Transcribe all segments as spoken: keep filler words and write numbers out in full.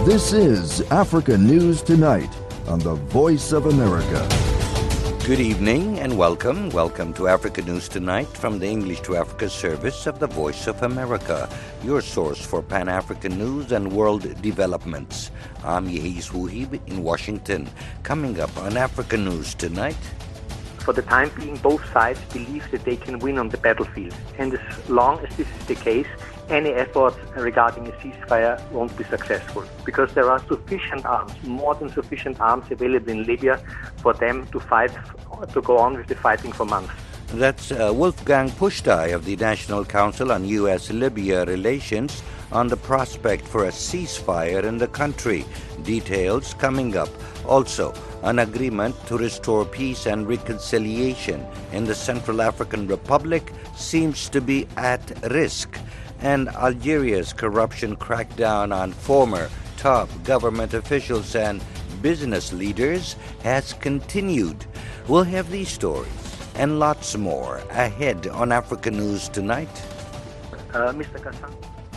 This is Africa News Tonight on the Voice of America. Good evening and welcome. Welcome to Africa News Tonight from the English to Africa service of the Voice of America, your source for Pan-African news and world developments. I'm Yehis Wuhib in Washington. Coming up on Africa News Tonight. For the time being, both sides believe that they can win on the battlefield. And as long as this is the case, any efforts regarding a ceasefire won't be successful because there are sufficient arms, more than sufficient arms available in Libya for them to fight, to go on with the fighting for months. That's uh, Wolfgang Pusztai of the National Council on U S Libya Relations on the prospect for a ceasefire in the country. Details coming up. Also, an agreement to restore peace and reconciliation in the Central African Republic seems to be at risk. And Algeria's corruption crackdown on former top government officials and business leaders has continued. We'll have these stories and lots more ahead on Africa News Tonight. Uh, Mister Kassan.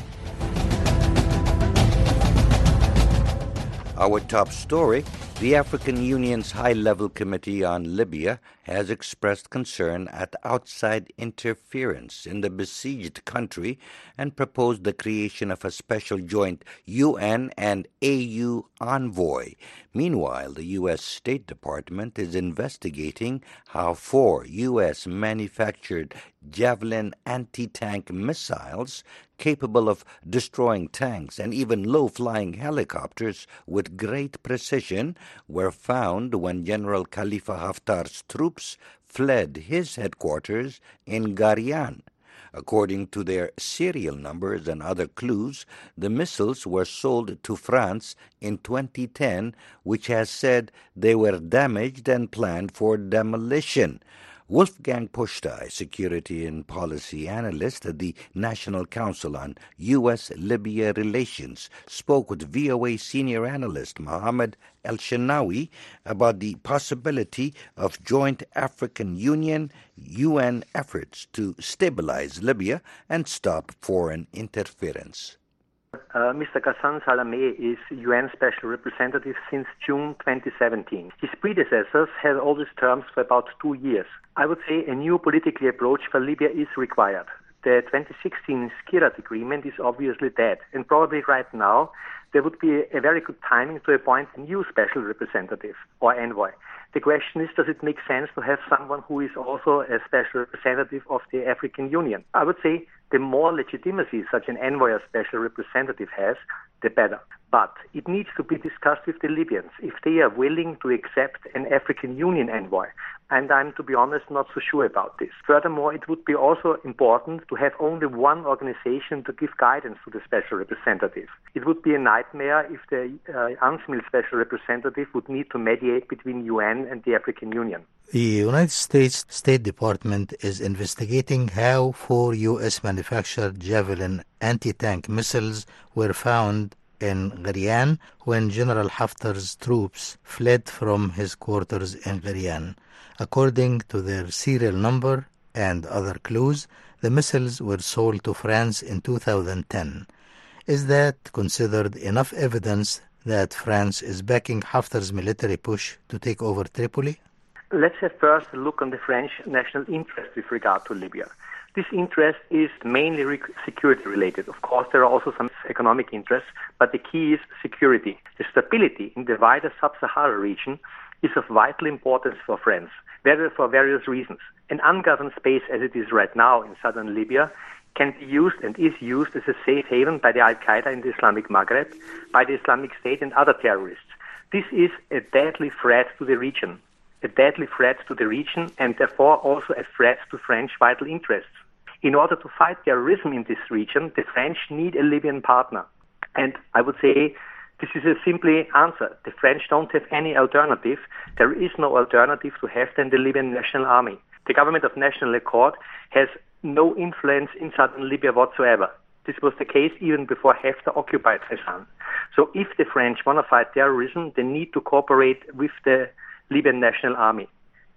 Our top story, the African Union's High-Level Committee on Libya has expressed concern at outside interference in the besieged country and proposed the creation of a special joint U N and A U envoy. Meanwhile, the U S State Department is investigating how four U S-manufactured Javelin anti-tank missiles capable of destroying tanks and even low-flying helicopters with great precision were found when General Khalifa Haftar's troops fled his headquarters in Gharian. According to their serial numbers and other clues, the missiles were sold to France in twenty ten, which has said they were damaged and planned for demolition. Wolfgang Pusztai, security and policy analyst at the National Council on U S Libya Relations, spoke with V O A senior analyst Mohammed El-Shenawi about the possibility of joint African Union U N efforts to stabilize Libya and stop foreign interference. Uh, Mister Ghassan Salameh is U N Special Representative since June twenty seventeen. His predecessors had all these terms for about two years. I would say a new political approach for Libya is required. The twenty sixteen Skhirat agreement is obviously dead, and probably right now there would be a very good timing to appoint a new special representative or envoy. The question is, does it make sense to have someone who is also a special representative of the African Union? I would say the more legitimacy such an envoy or special representative has, the better. But it needs to be discussed with the Libyans if they are willing to accept an African Union envoy. And I'm, to be honest, not so sure about this. Furthermore, it would be also important to have only one organization to give guidance to the special representative. It would be a nightmare if the uh, UNSMIL special representative would need to mediate between U N and the African Union. The United States State Department is investigating how four U S-manufactured Javelin anti-tank missiles were found in Gharian when General Haftar's troops fled from his quarters in Gharian. According to their serial number and other clues, the missiles were sold to France in two thousand ten. Is that considered enough evidence that France is backing Haftar's military push to take over Tripoli? Let's have first a look on the French national interest with regard to Libya. This interest is mainly re- security related. Of course, there are also some economic interests, but the key is security. The stability in the wider sub-Sahara region is of vital importance for France, for various reasons. An ungoverned space as it is right now in southern Libya can be used and is used as a safe haven by the Al-Qaeda in the Islamic Maghreb, by the Islamic State and other terrorists. This is a deadly threat to the region, a deadly threat to the region and therefore also a threat to French vital interests. In order to fight terrorism in this region, the French need a Libyan partner. And I would say this is a simple answer. The French don't have any alternative. There is no alternative to have than the Libyan National Army. The government of national accord has no influence in southern Libya whatsoever. This was the case even before Haftar occupied Fezzan. So if the French want to fight terrorism, they need to cooperate with the Libyan National Army.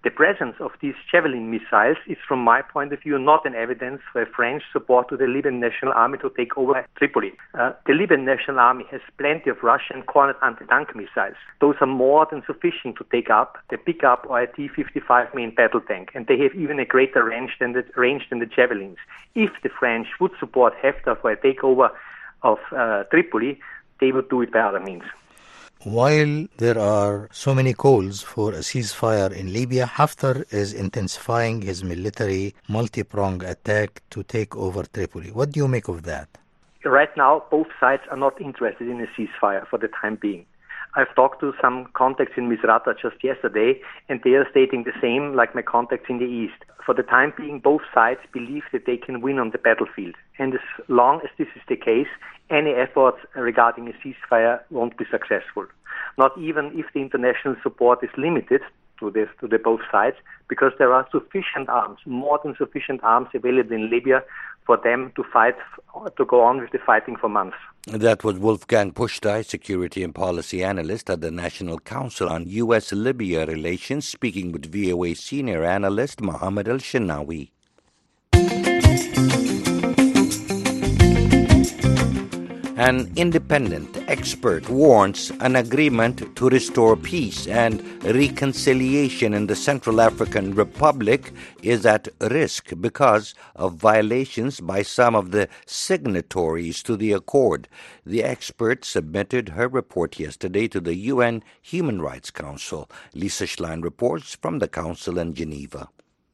The presence of these Javelin missiles is, from my point of view, not an evidence for a French support to the Libyan National Army to take over Tripoli. Uh, the Libyan National Army has plenty of Russian Kornet anti-tank missiles. Those are more than sufficient to take up the pickup or a T fifty-five main battle tank, and they have even a greater range than the, range than the Javelins. If the French would support Haftar for a takeover of uh, Tripoli, they would do it by other means. While there are so many calls for a ceasefire in Libya, Haftar is intensifying his military multi-pronged attack to take over Tripoli. What do you make of that? Right now, both sides are not interested in a ceasefire for the time being. I've talked to some contacts in Misrata just yesterday, and they are stating the same like my contacts in the East. For the time being, both sides believe that they can win on the battlefield. And as long as this is the case, any efforts regarding a ceasefire won't be successful. Not even if the international support is limited to the, to the both sides, because there are sufficient arms, more than sufficient arms available in Libya for them to fight, to go on with the fighting for months. That was Wolfgang Pusztai, security and policy analyst at the National Council on U S Libya Relations, speaking with V O A senior analyst Mohammed El-Shenawi. An independent expert warns an agreement to restore peace and reconciliation in the Central African Republic is at risk because of violations by some of the signatories to the accord. The expert submitted her report yesterday to the U N Human Rights Council. Lisa Schlein reports from the Council in Geneva.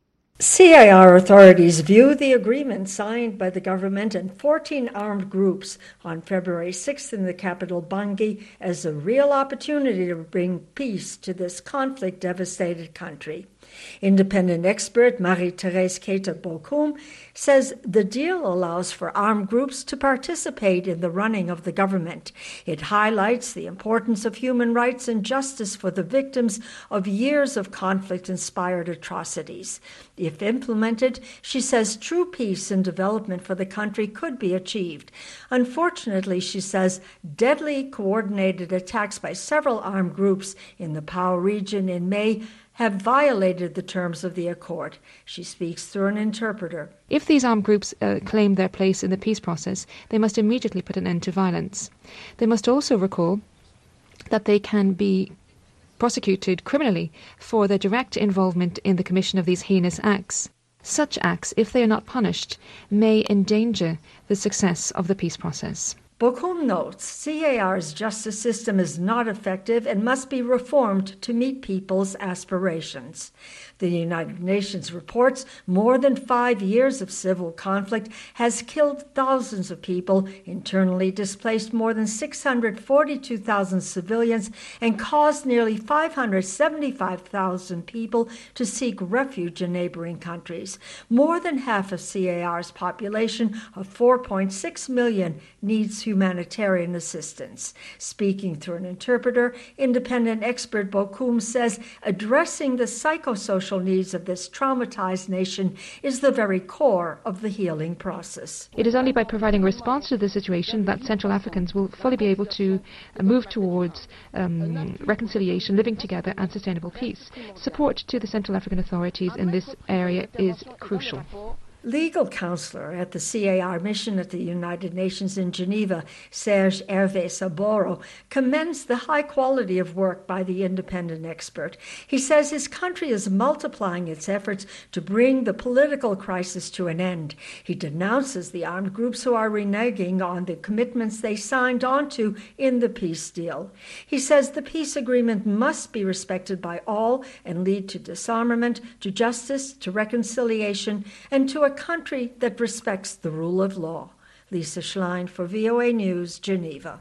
C A R authorities view the agreement signed by the government and fourteen armed groups on February sixth in the capital Bangui as a real opportunity to bring peace to this conflict-devastated country. Independent expert Marie-Thérèse Keita-Bokoum says the deal allows for armed groups to participate in the running of the government. It highlights the importance of human rights and justice for the victims of years of conflict-inspired atrocities. If implemented, she says true peace and development for the country could be achieved. Unfortunately, she says deadly coordinated attacks by several armed groups in the Pau region in May have violated the terms of the accord. She speaks through an interpreter. If these armed groups uh, claim their place in the peace process, they must immediately put an end to violence. They must also recall that they can be prosecuted criminally for their direct involvement in the commission of these heinous acts. Such acts, if they are not punished, may endanger the success of the peace process. Bokoum notes C A R's justice system is not effective and must be reformed to meet people's aspirations. The United Nations reports more than five years of civil conflict has killed thousands of people, internally displaced more than six hundred forty-two thousand civilians, and caused nearly five hundred seventy-five thousand people to seek refuge in neighboring countries. More than half of C A R's population of four point six million needs humanitarian assistance. Speaking through an interpreter, independent expert Bokoum says addressing the psychosocial needs of this traumatized nation is the very core of the healing process. It is only by providing a response to the situation that Central Africans will fully be able to move towards um, reconciliation, living together and sustainable peace. Support to the Central African authorities in this area is crucial. Legal counselor at the C A R mission at the United Nations in Geneva, Serge Hervé Saboro, commends the high quality of work by the independent expert. He says his country is multiplying its efforts to bring the political crisis to an end. He denounces the armed groups who are reneging on the commitments they signed onto in the peace deal. He says the peace agreement must be respected by all and lead to disarmament, to justice, to reconciliation, and to a country that respects the rule of law. Lisa Schlein for V O A News, Geneva.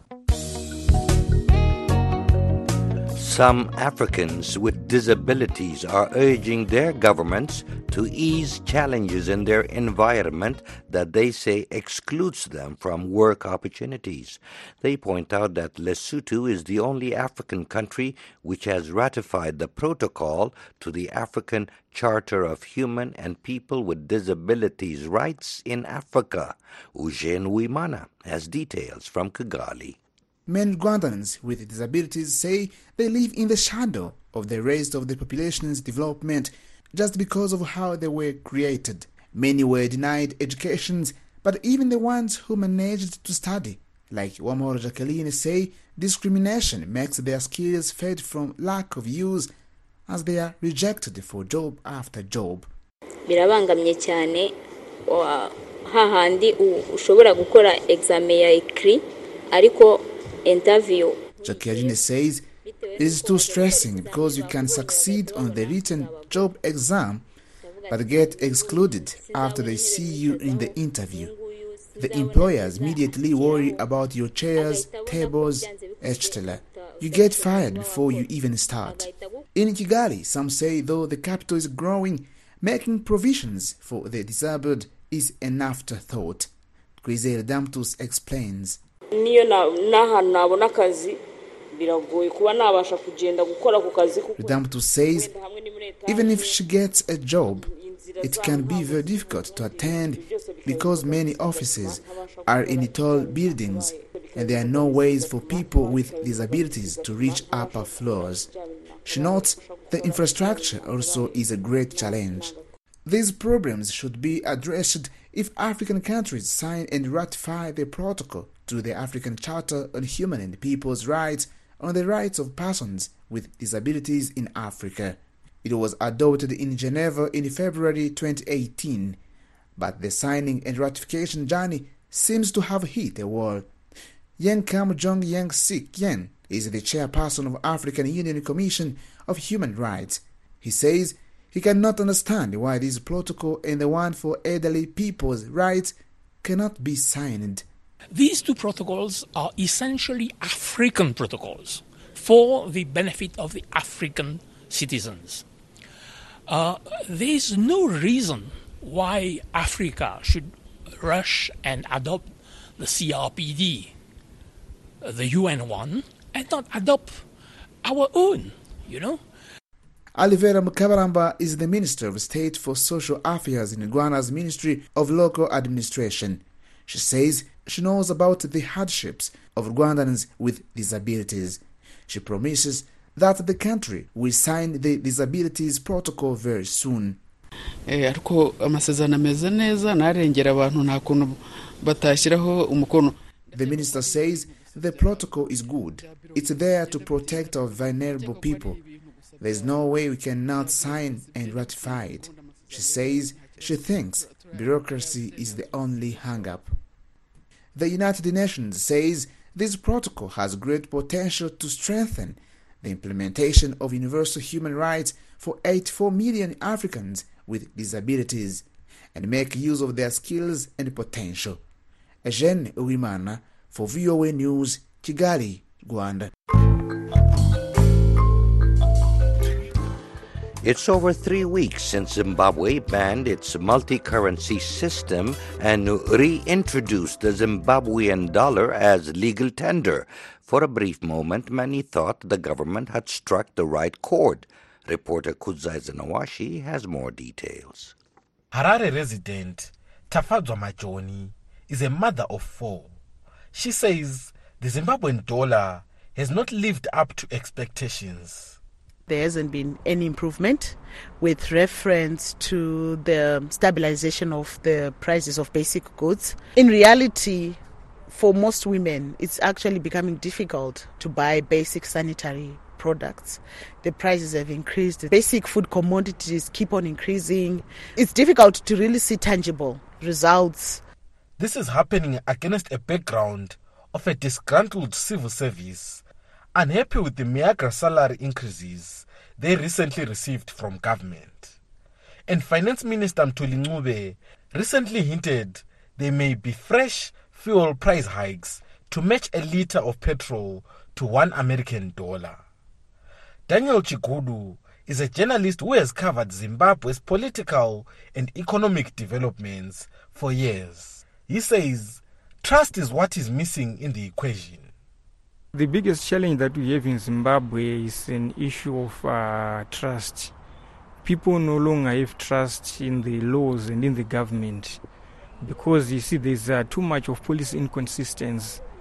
Some Africans with disabilities are urging their governments to ease challenges in their environment that they say excludes them from work opportunities. They point out that Lesotho is the only African country which has ratified the protocol to the African Charter of Human and People with Disabilities Rights in Africa. Eugene Uimana has details from Kigali. Many Rwandans with disabilities say they live in the shadow of the rest of the population's development just because of how they were created. Many were denied educations, but even the ones who managed to study, like Wamahoro Jacqueline, say discrimination makes their skills fade from lack of use as they are rejected for job after job. Birabangamye cyane hahandi ushobora gukora examen ya ekri ariko interview. Jacqueline says it is too stressing because you can succeed on the written job exam but get excluded after they see you in the interview. The employers immediately worry about your chairs, tables, et cetera. You get fired before you even start. In Kigali, some say though the capital is growing, making provisions for the disabled is an afterthought. Kwizera Damtus explains. Damtus says even if she gets a job, it can be very difficult to attend because many offices are in tall buildings and there are no ways for people with disabilities to reach upper floors. She notes the infrastructure also is a great challenge. These problems should be addressed if African countries sign and ratify the protocol to the African Charter on Human and People's Rights on the rights of persons with disabilities in Africa. It was adopted in Geneva in February twenty eighteen, but the signing and ratification journey seems to have hit a wall. Yen Kam Jong Yang Sik Yen is the chairperson of African Union Commission of Human Rights. He says he cannot understand why this protocol and the one for elderly people's rights cannot be signed. These two protocols are essentially African protocols for the benefit of the African citizens. Uh, there is no reason why Africa should rush and adopt the C R P D, the U N one, and not adopt our own, you know. Alivera Mukabaramba is the Minister of State for Social Affairs in Ghana's Ministry of Local Administration. She says she knows about the hardships of Rwandans with disabilities. She promises that the country will sign the disabilities protocol very soon. The minister says the protocol is good. It's there to protect our vulnerable people. There's no way we cannot sign and ratify it. She says she thinks bureaucracy is the only hang-up. The United Nations says this protocol has great potential to strengthen the implementation of universal human rights for eighty-four million Africans with disabilities and make use of their skills and potential. Eugene Uwimana for V O A News, Kigali, Rwanda. It's over three weeks since Zimbabwe banned its multi-currency system and reintroduced the Zimbabwean dollar as legal tender. For a brief moment, many thought the government had struck the right chord. Reporter Kudzai Zanawashi has more details. Harare resident Tafadzwa Majoni is a mother of four. She says the Zimbabwean dollar has not lived up to expectations. There hasn't been any improvement with reference to the stabilization of the prices of basic goods. In reality, for most women, it's actually becoming difficult to buy basic sanitary products. The prices have increased. Basic food commodities keep on increasing. It's difficult to really see tangible results. This is happening against a background of a disgruntled civil service, unhappy with the meager salary increases they recently received from government. And Finance Minister Mthuli Ncube recently hinted there may be fresh fuel price hikes to match a litre of petrol to one American dollar. Daniel Chigudu is a journalist who has covered Zimbabwe's political and economic developments for years. He says trust is what is missing in the equation. The biggest challenge that we have in Zimbabwe is an issue of uh, trust. People no longer have trust in the laws and in the government because, you see, there's uh, too much of policy inconsistency.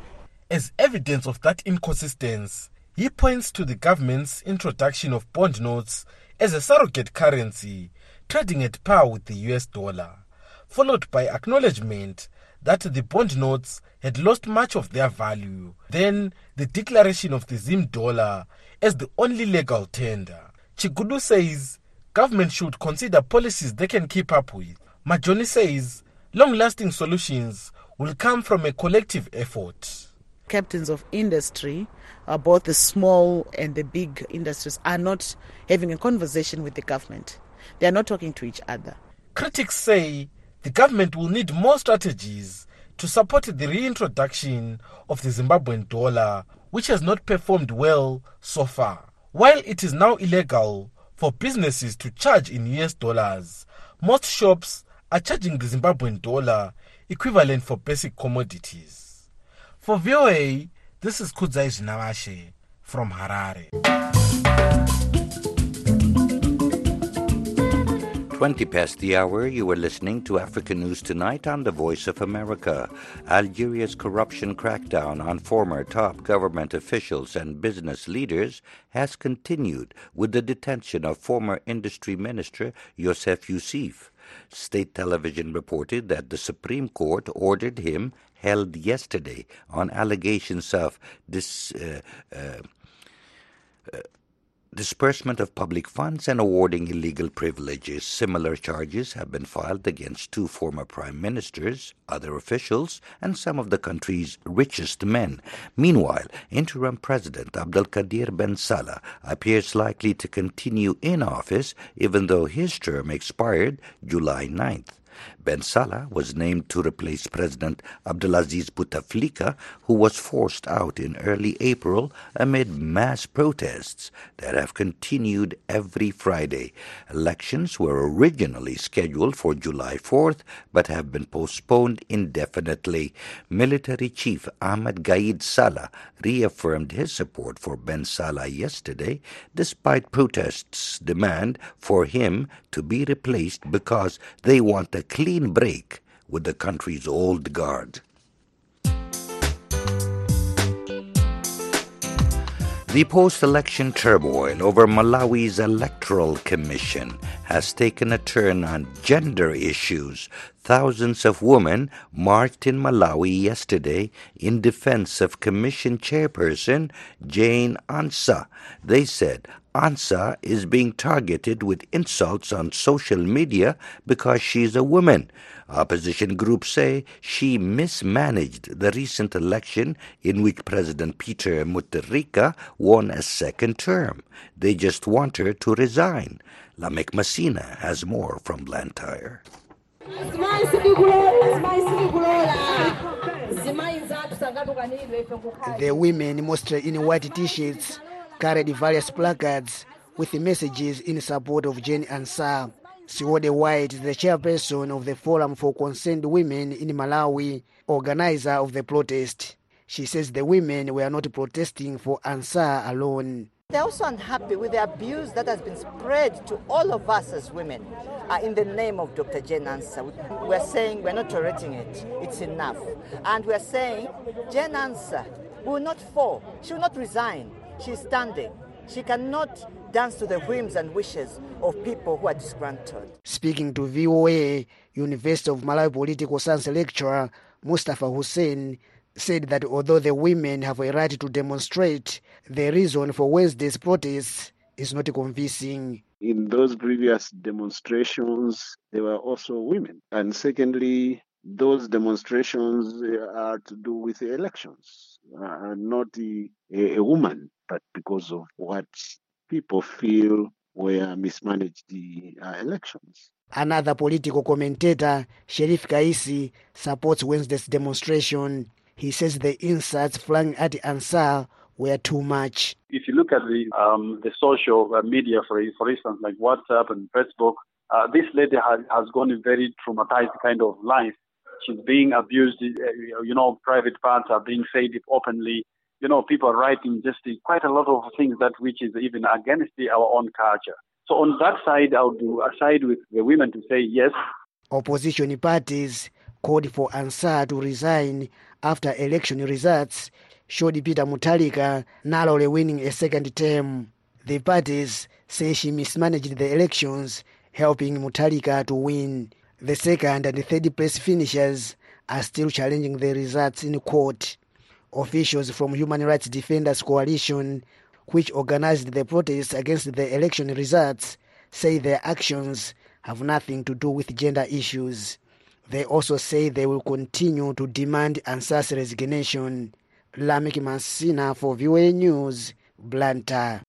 As evidence of that inconsistency, he points to the government's introduction of bond notes as a surrogate currency, trading at par with the U S dollar, followed by acknowledgement that the bond notes had lost much of their value, then the declaration of the Zim dollar as the only legal tender. Chigudu says government should consider policies they can keep up with. Majoni says long-lasting solutions will come from a collective effort. Captains of industry, uh, both the small and the big industries, are not having a conversation with the government. They are not talking to each other. Critics say the government will need more strategies to support the reintroduction of the Zimbabwean dollar, which has not performed well so far. While it is now illegal for businesses to charge in U S dollars, most shops are charging the Zimbabwean dollar equivalent for basic commodities. For V O A, this is Kudzai Zinawashe from Harare. twenty past the hour, you were listening to African News Tonight on the Voice of America. Algeria's corruption crackdown on former top government officials and business leaders has continued with the detention of former industry minister Youssef Yousif. State television reported that the Supreme Court ordered him held yesterday on allegations of dis, uh, uh, uh, disbursement of public funds and awarding illegal privileges. Similar charges have been filed against two former prime ministers, other officials, and some of the country's richest men. Meanwhile, interim President Abdelkader Ben Salah appears likely to continue in office even though his term expired July ninth. Ben Salah was named to replace President Abdelaziz Bouteflika, who was forced out in early April amid mass protests that have continued every Friday. Elections were originally scheduled for July fourth, but have been postponed indefinitely. Military Chief Ahmed Gaid Salah reaffirmed his support for Ben Salah yesterday, despite protests' demand for him to be replaced because they want a clean break with the country's old guard. The post-election turmoil over Malawi's electoral commission has taken a turn on gender issues. Thousands of women marched in Malawi yesterday in defense of Commission Chairperson Jane Ansah. They said Ansah is being targeted with insults on social media because she's a woman. Opposition groups say she mismanaged the recent election in which President Peter Mutharika won a second term. They just want her to resign. Lamek Masina has more from Blantyre. The women, mostly in white t-shirts, carried various placards with messages in support of Jane Ansah. Siwode White is the chairperson of the Forum for Concerned Women in Malawi, organizer of the protest. She says the women were not protesting for Ansah alone. They're also unhappy with the abuse that has been spread to all of us as women uh, in the name of Doctor Jane Ansah. We're saying we're not tolerating it. It's enough. And we're saying Jane Ansah will not fall. She will not resign. She's standing. She cannot dance to the whims and wishes of people who are disgruntled. Speaking to V O A, University of Malawi political science lecturer Mustafa Hussein said that although the women have a right to demonstrate, the reason for Wednesday's protests is not convincing. In those previous demonstrations, there were also women. And secondly, those demonstrations are to do with the elections, uh, not a, a woman, but because of what people feel were mismanaged the uh, elections. Another political commentator, Sherif Kaisi, supports Wednesday's demonstration. He says the insults flung at Ansah were too much. If you look at the um, the social media, for for instance, like WhatsApp and Facebook, uh, this lady has, has gone a very traumatized kind of life. She's being abused, you know, private parts are being said openly. You know, people are writing just quite a lot of things that which is even against the, our own culture. So on that side, I would do aside with the women to say yes. Opposition parties called for Ansah to resign after election results showed Peter Mutharika narrowly winning a second term. The parties say she mismanaged the elections, helping Mutharika to win. The second and third place finishers are still challenging the results in court. Officials from Human Rights Defenders Coalition, which organized the protests against the election results, say their actions have nothing to do with gender issues. They also say they will continue to demand Ansah's resignation. Lamek Masina for V O A News, Blantyre.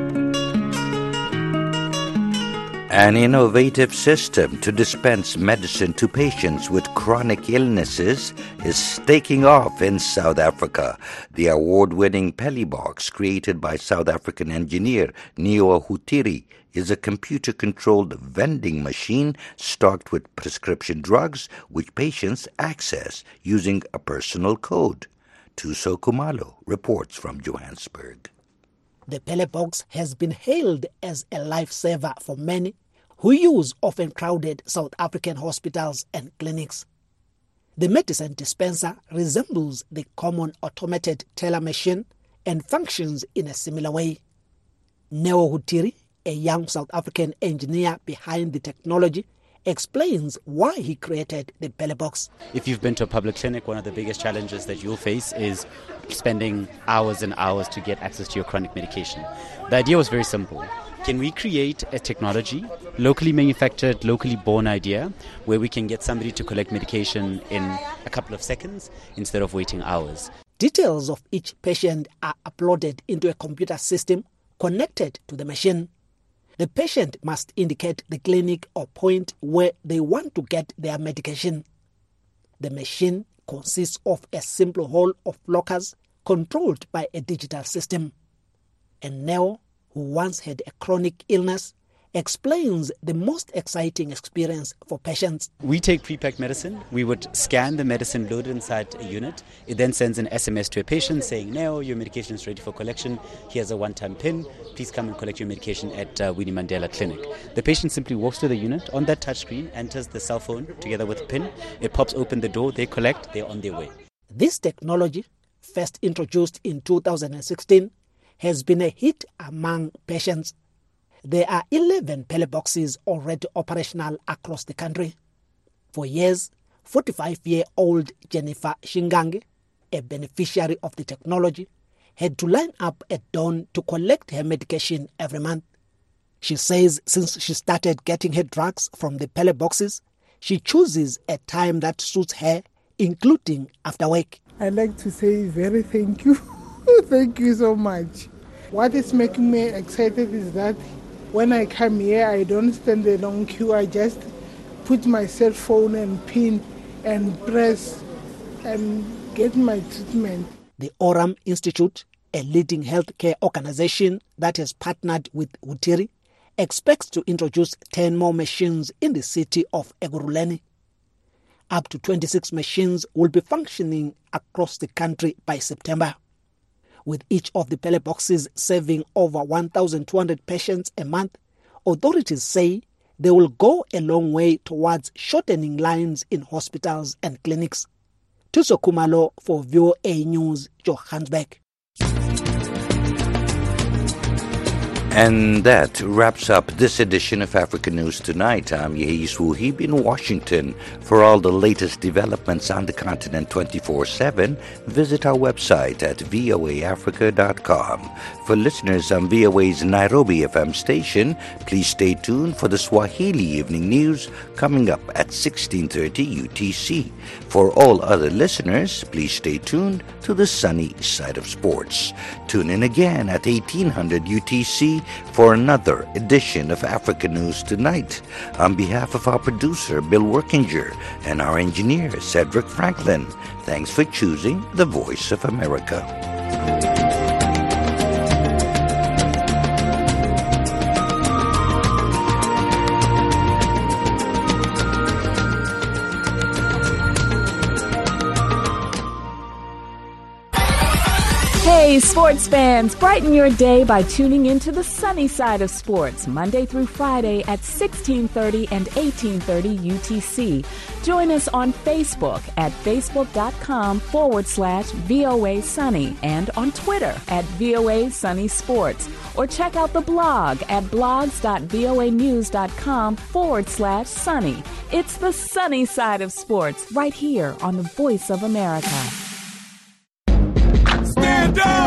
An innovative system to dispense medicine to patients with chronic illnesses is taking off in South Africa. The award-winning Pellybox, created by South African engineer Neo Hutiri, is a computer-controlled vending machine stocked with prescription drugs which patients access using a personal code. Tuso Kumalo reports from Johannesburg. The Pellybox has been hailed as a lifesaver for many who use often crowded South African hospitals and clinics. The medicine dispenser resembles the common automated teller machine and functions in a similar way. Neo Hutiri, a young South African engineer behind the technology, explains why he created the Pellybox. If you've been to a public clinic, one of the biggest challenges that you'll face is spending hours and hours to get access to your chronic medication. The idea was very simple. Can we create a technology, locally manufactured, locally born idea, where we can get somebody to collect medication in a couple of seconds instead of waiting hours? Details of each patient are uploaded into a computer system connected to the machine. The patient must indicate the clinic or point where they want to get their medication. The machine consists of a simple hall of lockers controlled by a digital system. And Neo, who once had a chronic illness, explains the most exciting experience for patients. We take pre-packed medicine. We would scan the medicine loaded inside a unit. It then sends an S M S to a patient saying, "Neo, your medication is ready for collection. Here's a one-time PIN. Please come and collect your medication at uh, Winnie Mandela Clinic." The patient simply walks to the unit. On that touchscreen, enters the cell phone together with a PIN. It pops open the door. They collect. They're on their way. This technology, first introduced in two thousand sixteen, has been a hit among patients. There are eleven Pellyboxes already operational across the country. For years, forty-five-year-old Jennifer Shingangi, a beneficiary of the technology, had to line up at dawn to collect her medication every month. She says since she started getting her drugs from the Pellyboxes, she chooses a time that suits her, including after work. I'd like to say very thank you. Thank you so much. What is making me excited is that when I come here, I don't stand a long queue. I just put my cell phone and pin and press and get my treatment. The Oram Institute, a leading healthcare organization that has partnered with Hutiri, expects to introduce ten more machines in the city of Ekurhuleni. Up to twenty-six machines will be functioning across the country by September. With each of the Pellyboxes serving over one thousand two hundred patients a month, authorities say they will go a long way towards shortening lines in hospitals and clinics. Tuso Kumalo for V O A News, Johannesburg. And that wraps up this edition of African News Tonight. I'm Yehis Wuhib in Washington. For all the latest developments on the continent twenty-four seven, visit our website at voa africa dot com. For listeners on V O A's Nairobi F M station, please stay tuned for the Swahili Evening News coming up at sixteen thirty U T C. For all other listeners, please stay tuned to the sunny side of sports. Tune in again at eighteen hundred U T C for another edition of African News Tonight. On behalf of our producer, Bill Workinger, and our engineer, Cedric Franklin, thanks for choosing the Voice of America. Hey, sports fans, brighten your day by tuning into the sunny side of sports, Monday through Friday at sixteen thirty and eighteen thirty U T C. Join us on Facebook at facebook.com forward slash VOA Sunny and on Twitter at VOA Sunny Sports. Or check out the blog at blogs.voanews.com forward slash sunny. It's the sunny side of sports right here on the Voice of America. Stand up!